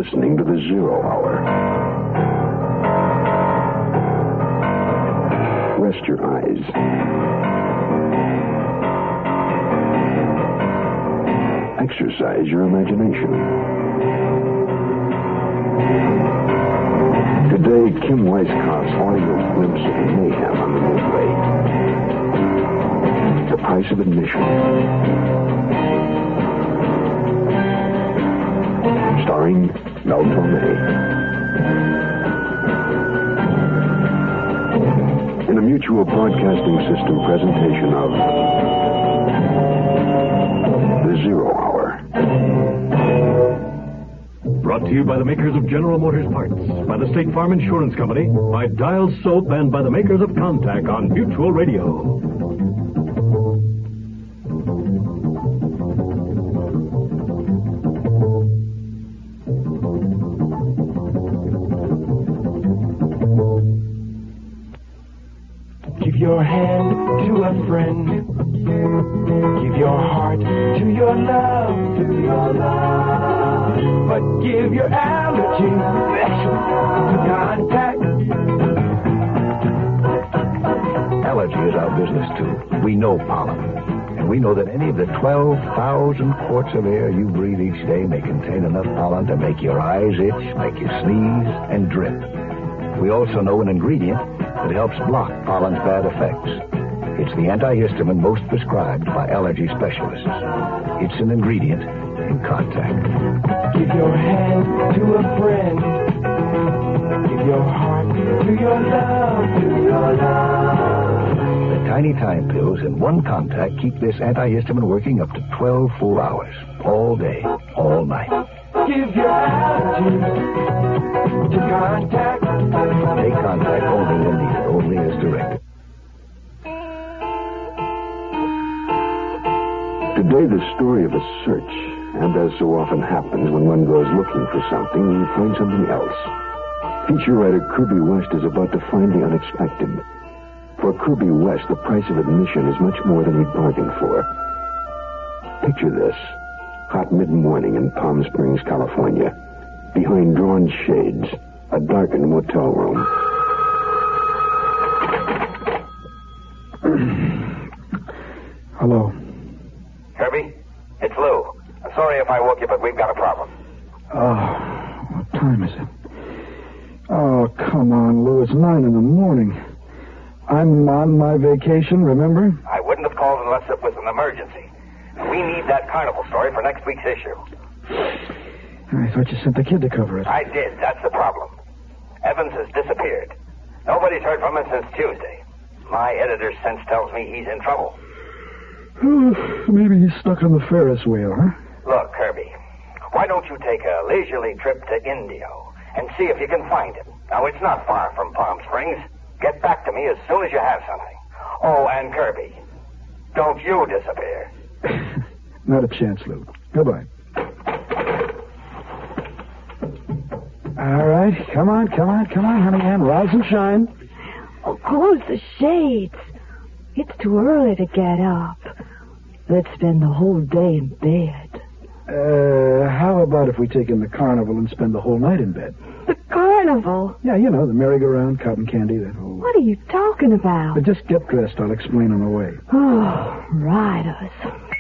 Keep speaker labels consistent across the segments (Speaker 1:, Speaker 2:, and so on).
Speaker 1: listening to the Zero Hour. Rest your eyes. Exercise your imagination. Today, Kim Weisskopf's audio glimpse of mayhem on the Midway. The price of admission. Starring Mel Torme. In a Mutual Broadcasting System presentation of The Zero Hour.
Speaker 2: Brought to you by the makers of General Motors parts, by the State Farm Insurance Company, by Dial Soap, and by the makers of Contact on Mutual Radio.
Speaker 3: Give your hand to a friend. Give your heart to your love, But give your allergy to Contact.
Speaker 4: Allergy is our business, too. We know pollen. And we know that any of the 12,000 quarts of air you breathe each day may contain enough pollen to make your eyes itch, make you sneeze, and drip. We also know an ingredient that helps block pollen's bad effects. It's the antihistamine most prescribed by allergy specialists. It's an ingredient in Contact.
Speaker 3: Give your hand to a friend. Give your heart to your love,
Speaker 4: The tiny time pills in one Contact keep this antihistamine working up to 12 full hours. All day, all night.
Speaker 3: Give your allergy to Contact.
Speaker 4: Take Contact only when needed, only as directed.
Speaker 1: Today, the story of a search, and as so often happens when one goes looking for something, you find something else. Feature writer Kirby West is about to find the unexpected. For Kirby West, the price of admission is much more than he bargained for. Picture this. Hot mid-morning in Palm Springs, California. Behind drawn shades, a darkened motel room.
Speaker 5: Hello.
Speaker 6: Kirby, it's Lou. I'm sorry if I woke you, but we've got a problem.
Speaker 5: Oh, what time is it? Oh, come on, Lou. It's 9 in the morning. I'm on my vacation, remember?
Speaker 6: I wouldn't have called unless it was an emergency. We need that carnival story for next week's issue.
Speaker 5: I thought you sent the kid to cover it.
Speaker 6: I did. That's the problem. Evans has disappeared. Nobody's heard from him since Tuesday. My editor's sense tells me he's in trouble.
Speaker 5: Maybe he's stuck on the Ferris wheel, huh?
Speaker 6: Look, Kirby, why don't you take a leisurely trip to Indio and see if you can find him? Now, it's not far from Palm Springs. Get back to me as soon as you have something. Oh, and Kirby, don't you disappear.
Speaker 5: Not a chance, Lou. Goodbye. All right, come on, honey Ann. Rise and shine.
Speaker 7: Oh, close the shades. It's too early to get up. Let's spend the whole day in bed.
Speaker 5: How about if we take in the carnival and spend the whole night in bed?
Speaker 7: The carnival?
Speaker 5: Yeah, you know, the merry-go-round, cotton candy, that whole...
Speaker 7: What are you talking about?
Speaker 5: But just get dressed. I'll explain on the way.
Speaker 7: Oh, riders.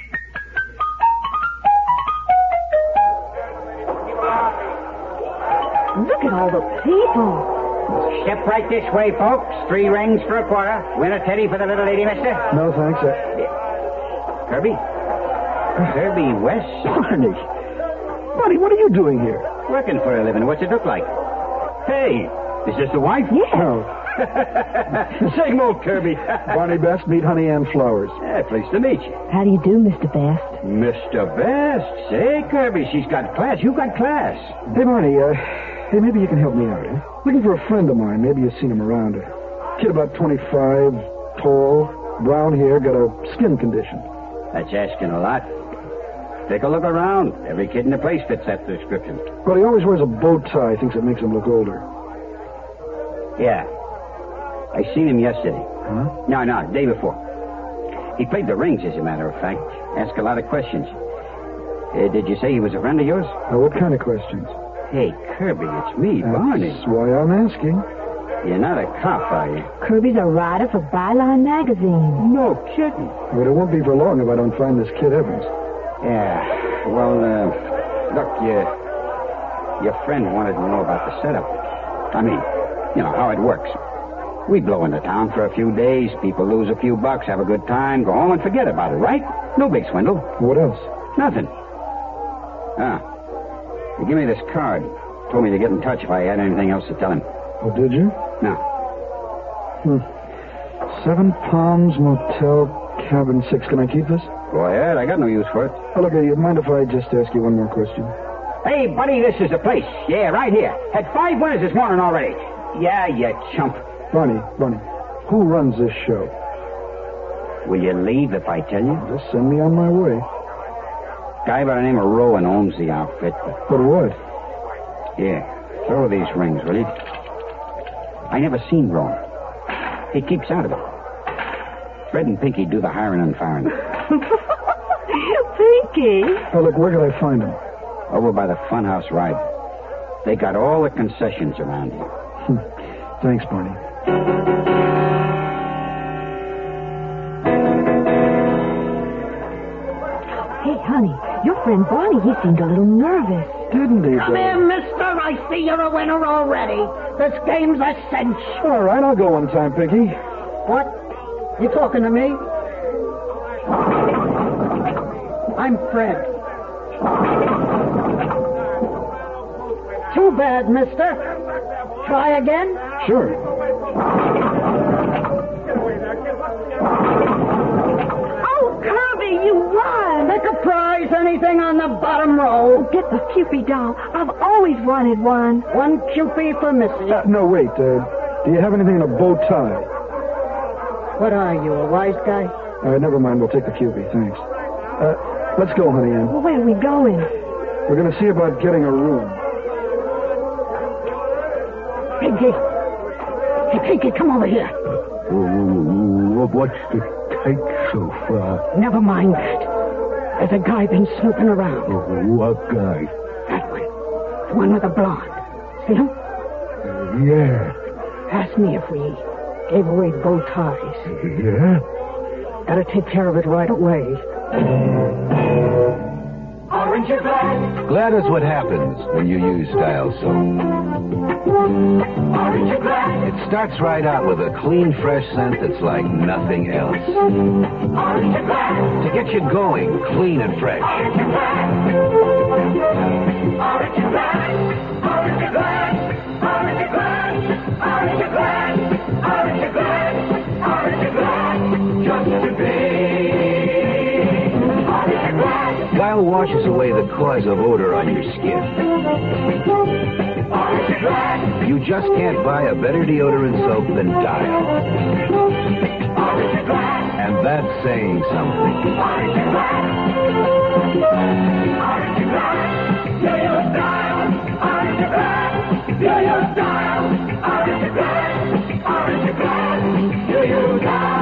Speaker 7: Look at all the people.
Speaker 8: Step right this way, folks. 3 rings for a quarter. Win a teddy for the little lady, mister.
Speaker 5: No, thanks.
Speaker 8: Kirby? Kirby West?
Speaker 5: Barney, what are you doing here?
Speaker 8: Working for a living. What's it look like? Hey, is this the wife?
Speaker 7: Yeah.
Speaker 5: No.
Speaker 8: Same old Kirby.
Speaker 5: Barney Best, meet Honey Ann Flowers.
Speaker 8: Yeah, pleased to meet you.
Speaker 7: How do you do, Mr. Best?
Speaker 8: Mr. Best? Say, Kirby, she's got class. You got class.
Speaker 5: Hey, Barney, maybe you can help me out, eh? Looking for a friend of mine. Maybe you've seen him around. A kid about 25, tall, brown hair, got a skin condition.
Speaker 8: That's asking a lot. Take a look around. Every kid in the place fits that description.
Speaker 5: Well, he always wears a bow tie. Thinks it makes him look older.
Speaker 8: Yeah. I seen him yesterday.
Speaker 5: Huh?
Speaker 8: No, day before. He played the rings, as a matter of fact. Asked a lot of questions. Did you say he was a friend of yours?
Speaker 5: What kind of questions?
Speaker 8: Hey, Kirby, it's me, Barney.
Speaker 5: That's why I'm asking.
Speaker 8: You're not a cop, are you?
Speaker 7: Kirby's a writer for Byline magazine.
Speaker 8: No kidding.
Speaker 5: But it won't be for long if I don't find this kid Evans.
Speaker 8: Yeah. Well, look, your friend wanted to know about the setup. I mean, you know, how it works. We blow into town for a few days, people lose a few bucks, have a good time, go home and forget about it, right? No big swindle.
Speaker 5: What else?
Speaker 8: Nothing. He gave me this card. Told me to get in touch if I had anything else to tell him.
Speaker 5: Oh, did you?
Speaker 8: No.
Speaker 5: 7 Palms Motel, Cabin 6. Can I keep this?
Speaker 8: Go ahead. I got no use for it.
Speaker 5: Oh, look, you mind if I just ask you one more question?
Speaker 8: Hey, buddy, this is the place. Yeah, right here. Had 5 winners this morning already. Yeah, you chump.
Speaker 5: Barney, who runs this show?
Speaker 8: Will you leave if I tell you?
Speaker 5: Just send me on my way.
Speaker 8: Guy by the name of Rowan owns the outfit.
Speaker 5: But what?
Speaker 8: Here, throw these rings, will you? I never seen Rowan. He keeps out of it. Fred and Pinky do the hiring and firing.
Speaker 7: Pinky?
Speaker 5: Oh, look, where could I find him?
Speaker 8: Over by the funhouse ride. They got all the concessions around here.
Speaker 5: Thanks, Barney.
Speaker 7: Hey, honey, your friend Barney, he seemed a little nervous.
Speaker 5: Didn't he?
Speaker 9: Come here, mister. I see you're a winner already. This game's a cinch.
Speaker 5: All right, I'll go one time, Pinky.
Speaker 9: What? You talking to me? I'm Fred. Too bad, mister. Try again?
Speaker 5: Sure.
Speaker 7: Oh, Kirby, you won!
Speaker 9: Pick a prize, anything on the bottom row.
Speaker 7: Get the Cupid doll. I've always wanted one.
Speaker 9: 1 Cupid for Missy.
Speaker 5: No, wait. Do you have anything in a bow tie?
Speaker 9: What are you, a wise guy?
Speaker 5: All right, never mind. We'll take the Cupid. Thanks. Let's go, honey Ann.
Speaker 7: Well, where are we going?
Speaker 5: We're going to see about getting a room.
Speaker 9: Pinky. Hey, Pinky, come over here.
Speaker 4: What's the tight so far?
Speaker 9: Never mind that. There's a guy been snooping around.
Speaker 4: What guy?
Speaker 9: That one. The one with the blonde. See him?
Speaker 4: Yeah.
Speaker 9: Asked me if we gave away bow ties.
Speaker 4: Yeah?
Speaker 9: Gotta take care of it right away.
Speaker 3: Orange or Glad?
Speaker 1: Glad is what happens when you use Dial Soap.
Speaker 3: Orange or Glad?
Speaker 1: It starts right out with a clean, fresh scent that's like nothing else.
Speaker 3: Orange or Glad?
Speaker 1: To get you going, clean and fresh.
Speaker 3: Orange or Glad? Orange or Glad? Orange or Glad? Orange or Glad? Orange or Glad? Orange or Glad? Orange or Glad? Just to be. Orange or Glad?
Speaker 1: Dial washes away the cause of odor on your skin.
Speaker 3: Orange or Glad?
Speaker 1: You just can't buy a better deodorant soap than Dial.
Speaker 3: Orange or Glad?
Speaker 1: And that's saying something.
Speaker 3: Orange or Glad? Orange or Glad? Do you Dial? Orange or Glad? Do you Dial? Orange or Glad? Orange or Glad? Do you Dial?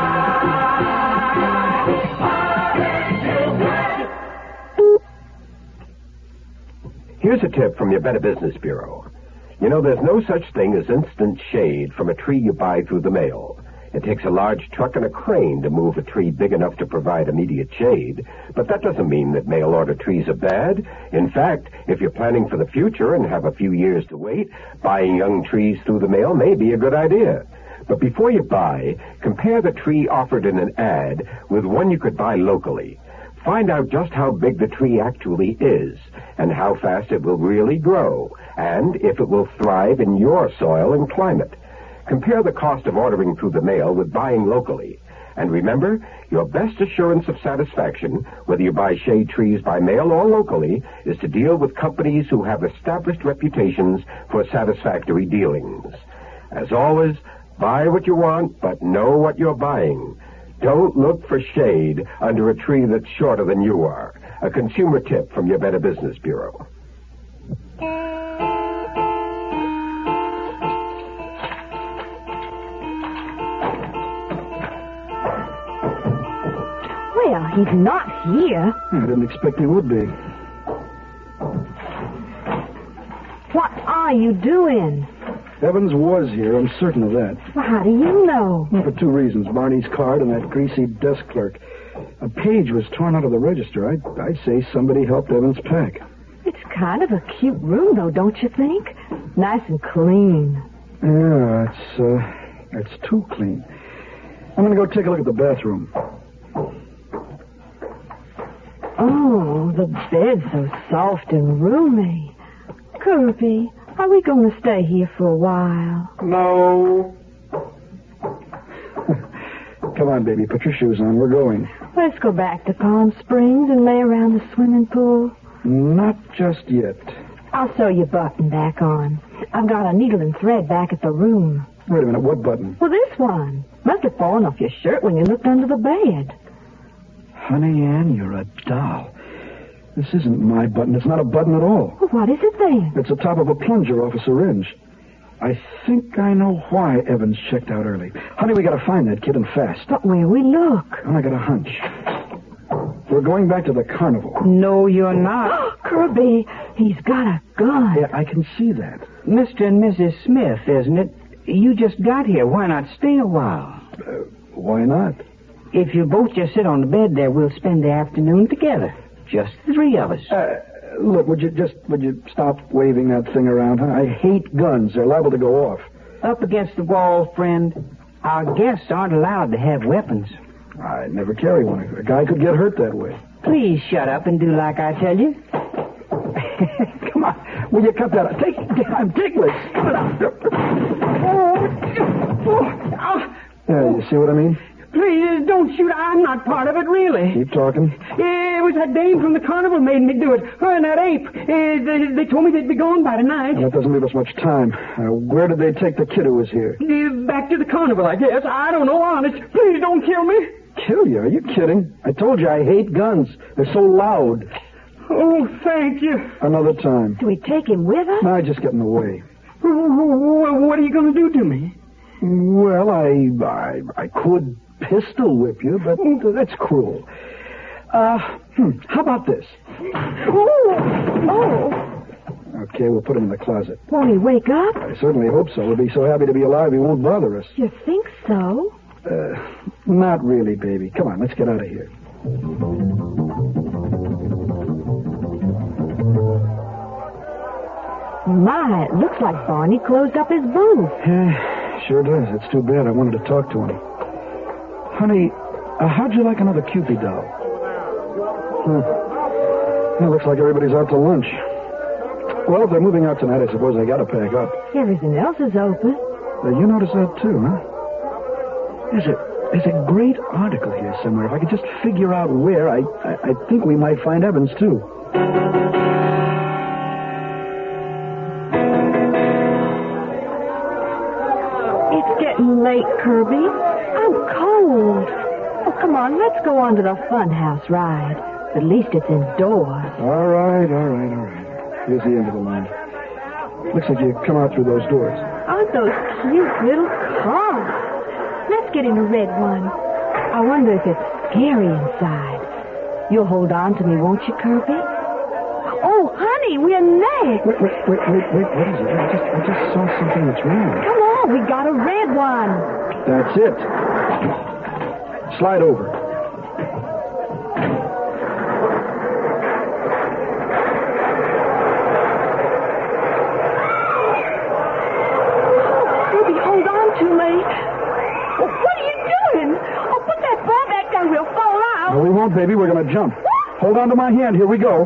Speaker 10: Here's a tip from your Better Business Bureau. You know, there's no such thing as instant shade from a tree you buy through the mail. It takes a large truck and a crane to move a tree big enough to provide immediate shade. But that doesn't mean that mail-order trees are bad. In fact, if you're planning for the future and have a few years to wait, buying young trees through the mail may be a good idea. But before you buy, compare the tree offered in an ad with one you could buy locally. Find out just how big the tree actually is, and how fast it will really grow, and if it will thrive in your soil and climate. Compare the cost of ordering through the mail with buying locally. And remember, your best assurance of satisfaction, whether you buy shade trees by mail or locally, is to deal with companies who have established reputations for satisfactory dealings. As always, buy what you want, but know what you're buying. Don't look for shade under a tree that's shorter than you are. A consumer tip from your Better Business Bureau.
Speaker 7: Well, he's not here.
Speaker 5: I didn't expect he would be.
Speaker 7: are you doing?
Speaker 5: Evans was here, I'm certain of that.
Speaker 7: Well, how do you know?
Speaker 5: Well, for two reasons. Barney's card and that greasy desk clerk. A page was torn out of the register. I'd say somebody helped Evans pack.
Speaker 7: It's kind of a cute room, though, don't you think? Nice and clean.
Speaker 5: Yeah, it's too clean. I'm going to go take a look at the bathroom.
Speaker 7: Oh, the bed's so soft and roomy. Kirby, are we going to stay here for a while?
Speaker 5: No. Come on, baby, put your shoes on. We're going.
Speaker 7: Let's go back to Palm Springs and lay around the swimming pool.
Speaker 5: Not just yet.
Speaker 7: I'll sew your button back on. I've got a needle and thread back at the room.
Speaker 5: Wait a minute, what button?
Speaker 7: Well, this one. Must have fallen off your shirt when you looked under the bed.
Speaker 5: Honey Ann, you're a doll. This isn't my button. It's not a button at all.
Speaker 7: Well, what is it then?
Speaker 5: It's the top of a plunger off a syringe. I think I know why Evans checked out early. Honey, we gotta find that kid and fast.
Speaker 7: But where we look?
Speaker 5: And I got a hunch. We're going back to the carnival.
Speaker 8: No, you're not.
Speaker 7: Kirby, he's got a gun.
Speaker 5: Yeah, I can see that.
Speaker 8: Mr. and Mrs. Smith, isn't it? You just got here. Why not stay a while?
Speaker 5: Why not?
Speaker 8: If you both just sit on the bed there, we'll spend the afternoon together. Just the three of us.
Speaker 5: Look, would you stop waving that thing around, huh? I hate guns. They're liable to go off.
Speaker 8: Up against the wall, friend. Our guests aren't allowed to have weapons.
Speaker 5: I'd never carry one. A guy could get hurt that way.
Speaker 8: Please shut up and do like I tell you.
Speaker 5: Come on. Will you cut that out? I'm ticklish. Cut it out. You see what I mean?
Speaker 8: Please, don't shoot. I'm not part of it, really.
Speaker 5: Keep talking.
Speaker 8: It was that dame from the carnival made me do it. Her and that ape. They told me they'd be gone by tonight.
Speaker 5: Well, that doesn't leave us much time. Where did they take the kid who was here?
Speaker 8: Back to the carnival, I guess. I don't know, honest. Please don't kill me.
Speaker 5: Kill you? Are you kidding? I told you I hate guns. They're so loud.
Speaker 8: Oh, thank you.
Speaker 5: Another time.
Speaker 7: Do we take him with us?
Speaker 5: No, I just get in the way.
Speaker 8: What are you going to do to me?
Speaker 5: Well, I could pistol whip you, but that's cruel. How about this?
Speaker 7: Oh.
Speaker 5: Okay, we'll put him in the closet.
Speaker 7: Won't he wake up?
Speaker 5: I certainly hope so. We'll be so happy to be alive he won't bother us.
Speaker 7: You think so?
Speaker 5: Not really, baby. Come on, let's get out of here.
Speaker 7: My, it looks like Barney closed up his booth.
Speaker 5: Yeah, sure does. It's too bad. I wanted to talk to him. Honey, how'd you like another Cupid doll? It looks like everybody's out to lunch. Well, if they're moving out tonight, I suppose I gotta pack up.
Speaker 7: Everything else is open.
Speaker 5: You notice that too, huh? There's a great article here somewhere. If I could just figure out where, I think we might find Evans, too.
Speaker 7: It's getting late, Kirby. I'm cold. Oh, come on, let's go on to the funhouse ride. At least it's indoors.
Speaker 5: All right. Here's the end of the line. Looks like you come out through those doors.
Speaker 7: Aren't those cute little cars? Let's get in a red one. I wonder if it's scary inside. You'll hold on to me, won't you, Kirby? Oh, honey, we're next.
Speaker 5: Wait. What is it? I just saw something that's wrong.
Speaker 7: Come on, we got a red one.
Speaker 5: That's it. Slide over.
Speaker 7: Kirby, hold on to me. Oh, what are you doing? Oh, put that ball back down. We'll fall out.
Speaker 5: No, we won't, baby. We're going to jump. Hold on to my hand. Here we go.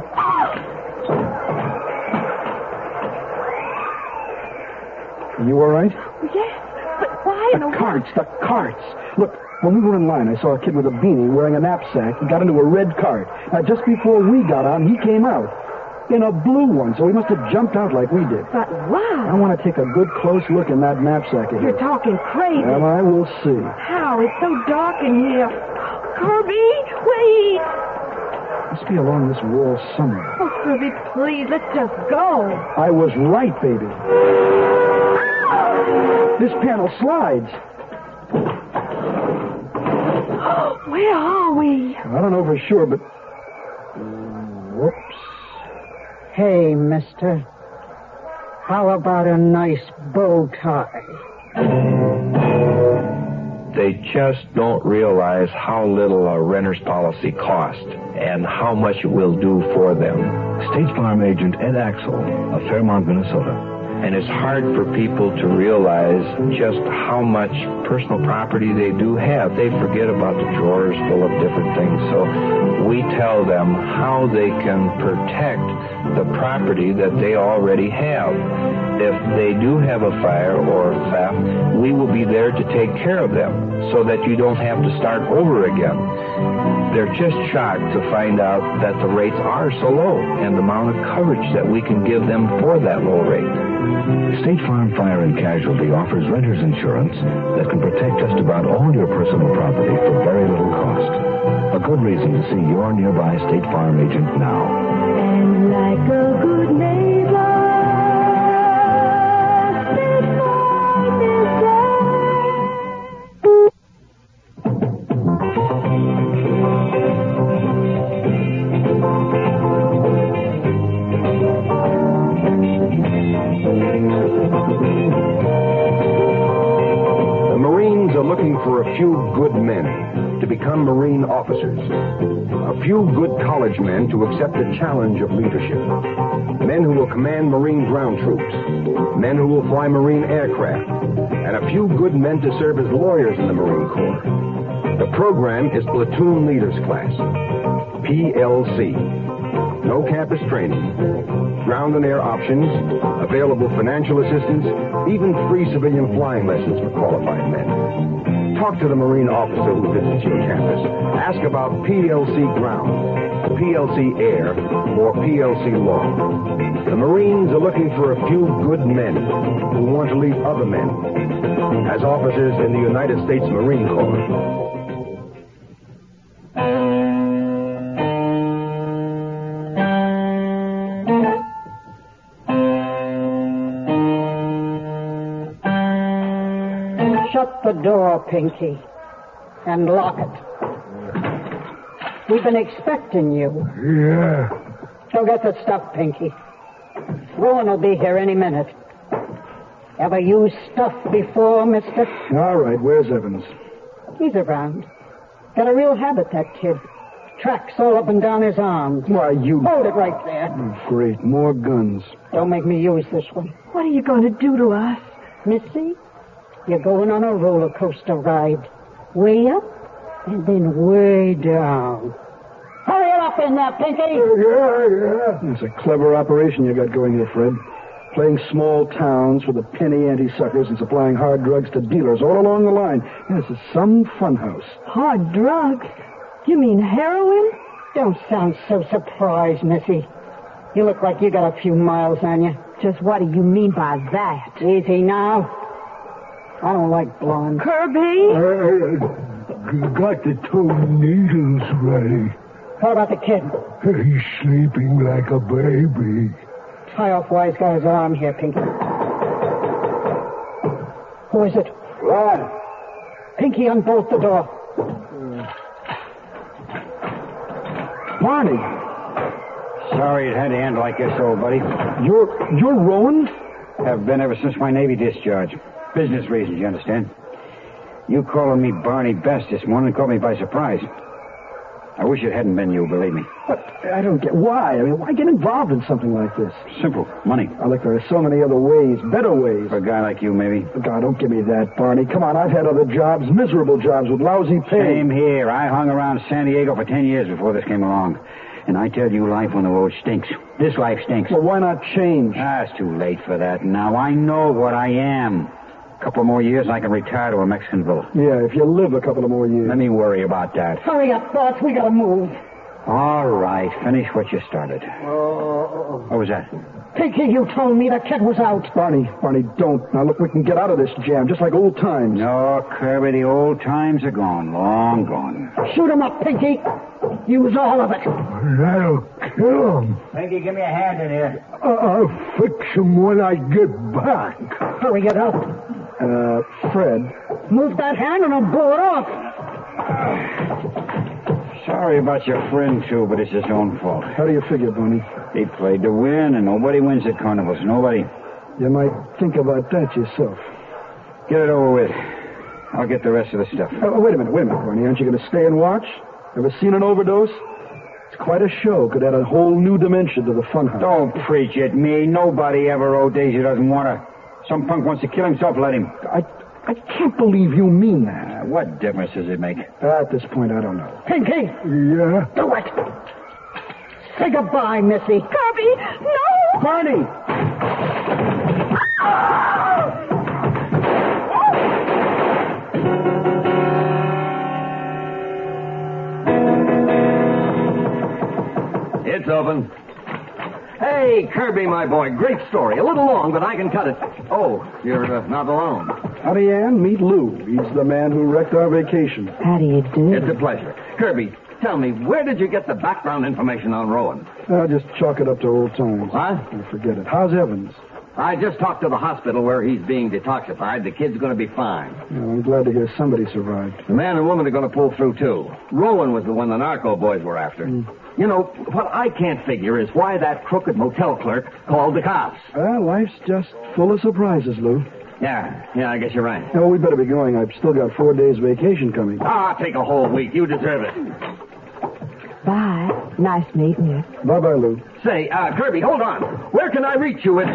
Speaker 5: Are you all right?
Speaker 7: Yes, but why in the world?
Speaker 5: The carts. Look, when we were in line, I saw a kid with a beanie wearing a knapsack. He got into a red cart. Now, just before we got on, he came out in a blue one, so he must have jumped out like we did.
Speaker 7: But wow.
Speaker 5: I want to take a good close look in that knapsack of his.
Speaker 7: You're talking crazy.
Speaker 5: Well, I will see.
Speaker 7: How? It's so dark in here. Kirby, wait.
Speaker 5: Must be along this wall somewhere.
Speaker 7: Oh, Kirby, please, let's just go.
Speaker 5: I was right, baby. This panel slides.
Speaker 7: Where are we?
Speaker 5: I don't know for sure, but... Whoops.
Speaker 8: Hey, mister.
Speaker 9: How about a nice bow tie?
Speaker 4: They just don't realize how little a renter's policy costs and how much it will do for them.
Speaker 1: State Farm agent Ed Axel of Fairmont, Minnesota.
Speaker 4: And it's hard for people to realize just how much personal property they do have. They forget about the drawers full of different things. So we tell them how they can protect the property that they already have. If they do have a fire or theft, we will be there to take care of them so that you don't have to start over again. They're just shocked to find out that the rates are so low and the amount of coverage that we can give them for that low rate.
Speaker 1: State Farm Fire and Casualty offers renter's insurance that can protect just about all your personal property for very little cost. A good reason to see your nearby State Farm agent now.
Speaker 7: And like a good neighbor, State Farm is
Speaker 10: The Marines are looking for a few good men to become Marine officers. A few good college men to accept the challenge of leadership. Men who will command Marine ground troops. Men who will fly Marine aircraft. And a few good men to serve as lawyers in the Marine Corps. The program is Platoon Leaders Class. PLC. No campus training. Ground and air options. Available financial assistance. Even free civilian flying lessons for qualified men. Talk to the Marine officer who visits your campus. Ask about PLC Ground, PLC Air, or PLC Law. The Marines are looking for a few good men who want to lead other men as officers in the United States Marine Corps.
Speaker 9: Shut the door, Pinky, and lock it. We've been expecting you.
Speaker 5: Yeah.
Speaker 9: Go get the stuff, Pinky. Rowan will be here any minute. Ever used stuff before, mister?
Speaker 5: All right, where's Evans?
Speaker 9: He's around. Got a real habit, that kid. Tracks all up and down his arms.
Speaker 5: Why, you...
Speaker 9: Hold it right there.
Speaker 5: Oh, great, more guns.
Speaker 9: Don't make me use this one.
Speaker 7: What are you going to do to us?
Speaker 9: Missy, you're going on a roller coaster ride. Way up and then way down. Hurry it up in there, Pinky.
Speaker 5: Yeah. It's a clever operation you got going here, Fred. Playing small towns for the penny anti-suckers and supplying hard drugs to dealers all along the line. This is some fun house.
Speaker 7: Hard drugs? You mean heroin?
Speaker 9: Don't sound so surprised, Missy. You look like you got a few miles on you.
Speaker 7: Just what do you mean by that?
Speaker 9: Easy now. I don't like blonde.
Speaker 7: Kirby?
Speaker 11: You got the 2 needles ready.
Speaker 9: How about the kid?
Speaker 11: He's sleeping like a baby.
Speaker 9: Tie off Wise Guy's arm here, Pinky. Who is it?
Speaker 5: Ron.
Speaker 9: Pinky, unbolt the door.
Speaker 5: Barney.
Speaker 8: Sorry it had to end like this, old buddy.
Speaker 5: You're Rowan?
Speaker 8: Have been ever since my Navy discharge. Business reasons, you understand. You calling me Barney Best this morning caught me by surprise. I wish it hadn't been you, believe me.
Speaker 5: But I don't get why. I mean, why get involved in something like this?
Speaker 8: Simple. Money.
Speaker 5: Oh, look, there are so many other ways, better ways.
Speaker 8: For a guy like you, maybe.
Speaker 5: God, don't give me that, Barney. Come on, I've had other jobs, miserable jobs with lousy pay.
Speaker 8: Same here. I hung around San Diego for 10 years before this came along. And I tell you, life on the road stinks. This life stinks.
Speaker 5: Well, why not change?
Speaker 8: It's too late for that now. I know what I am. A couple more years and I can retire to a Mexican villa.
Speaker 5: Yeah, if you live a couple of more years.
Speaker 8: Let me worry about that.
Speaker 9: Hurry up, boss. We gotta move.
Speaker 8: All right. Finish what you started. What was that?
Speaker 9: Pinky, you told me the kid was out.
Speaker 5: Barney, don't. Now, look, we can get out of this jam, just like old times.
Speaker 8: No, Kirby, the old times are gone. Long gone.
Speaker 9: Shoot him up, Pinky. Use all of it.
Speaker 11: That'll kill him.
Speaker 8: Pinky, give me a hand in here.
Speaker 11: I'll fix him when I get back.
Speaker 9: Hurry it up.
Speaker 5: Fred.
Speaker 9: Move that hand and I'll blow it off.
Speaker 8: Sorry about your friend, too, but it's his own fault.
Speaker 5: How do you figure, Barney?
Speaker 8: He played to win, and nobody wins at carnivals. Nobody.
Speaker 5: You might think about that yourself.
Speaker 8: Get it over with. I'll get the rest of the stuff.
Speaker 5: Wait a minute, Barney. Aren't you going to stay and watch? Ever seen an overdose? It's quite a show. Could add a whole new dimension to the funhouse.
Speaker 8: Don't preach at me. Nobody ever ODs who doesn't want to. Some punk wants to kill himself, let him.
Speaker 5: I can't believe you mean that.
Speaker 8: What difference does it make?
Speaker 5: At this point, I don't know.
Speaker 9: Pinky!
Speaker 5: Yeah?
Speaker 9: Do it! Say goodbye, Missy.
Speaker 7: Kirby, no!
Speaker 5: Barney!
Speaker 6: It's open. Hey, Kirby, my boy. Great story. A little long, but I can cut it. Oh, you're not alone.
Speaker 5: Howdy, Ann. Meet Lou. He's the man who wrecked our vacation.
Speaker 7: How do you do?
Speaker 6: It's a pleasure. Kirby, tell me, where did you get the background information on Rowan?
Speaker 5: I'll just chalk it up to old times.
Speaker 6: What?
Speaker 5: I forget it. How's Evans?
Speaker 6: I just talked to the hospital where he's being detoxified. The kid's going to be fine.
Speaker 5: Well, I'm glad to hear somebody survived.
Speaker 6: The man and woman are going to pull through, too. Rowan was the one the narco boys were after. You know, what I can't figure is why that crooked motel clerk called the cops.
Speaker 5: Well, life's just full of surprises, Lou.
Speaker 6: Yeah, I guess you're right.
Speaker 5: Oh, we better be going. I've still got 4 days vacation coming.
Speaker 6: Take a whole week. You deserve it.
Speaker 7: Bye. Nice meeting you.
Speaker 5: Bye-bye, Lou.
Speaker 6: Say, Kirby, hold on. Where can I reach you with...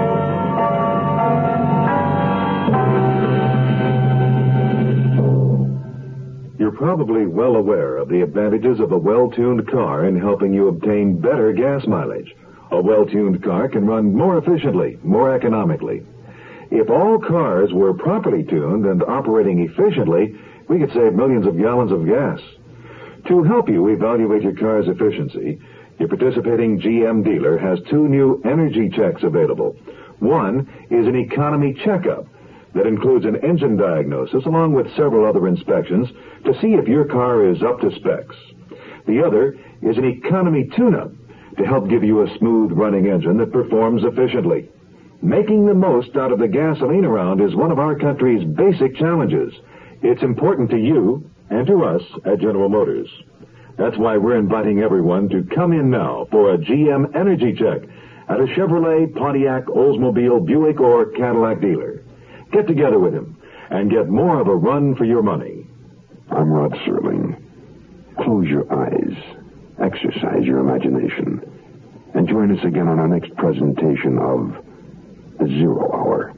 Speaker 12: You're probably well aware of the advantages of a well-tuned car in helping you obtain better gas mileage. A well-tuned car can run more efficiently, more economically. If all cars were properly tuned and operating efficiently, we could save millions of gallons of gas. To help you evaluate your car's efficiency, your participating GM dealer has 2 new energy checks available. One is an economy checkup that includes an engine diagnosis along with several other inspections to see if your car is up to specs. The other is an economy tune-up to help give you a smooth-running engine that performs efficiently. Making the most out of the gasoline around is one of our country's basic challenges. It's important to you and to us at General Motors. That's why we're inviting everyone to come in now for a GM energy check at a Chevrolet, Pontiac, Oldsmobile, Buick, or Cadillac dealer. Get together with him and get more of a run for your money.
Speaker 1: I'm Rod Serling. Close your eyes, exercise your imagination, and join us again on our next presentation of The Zero Hour.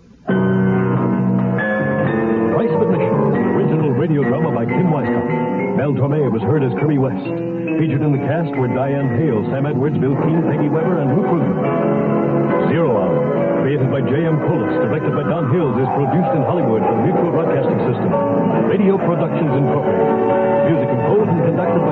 Speaker 2: Rice But Mission, an original radio drama by Kim Weiskamp. Mel Torme was heard as Kirby West. Featured in the cast were Diane Hale, Sam Edwards, Bill Keane, Peggy Weber, and Luke Rudman. Zero Hour, created by J.M. Poulos, directed by Don Hills, is produced in Hollywood for the Mutual Broadcasting System. Radio Productions Incorporated. Music composed and conducted by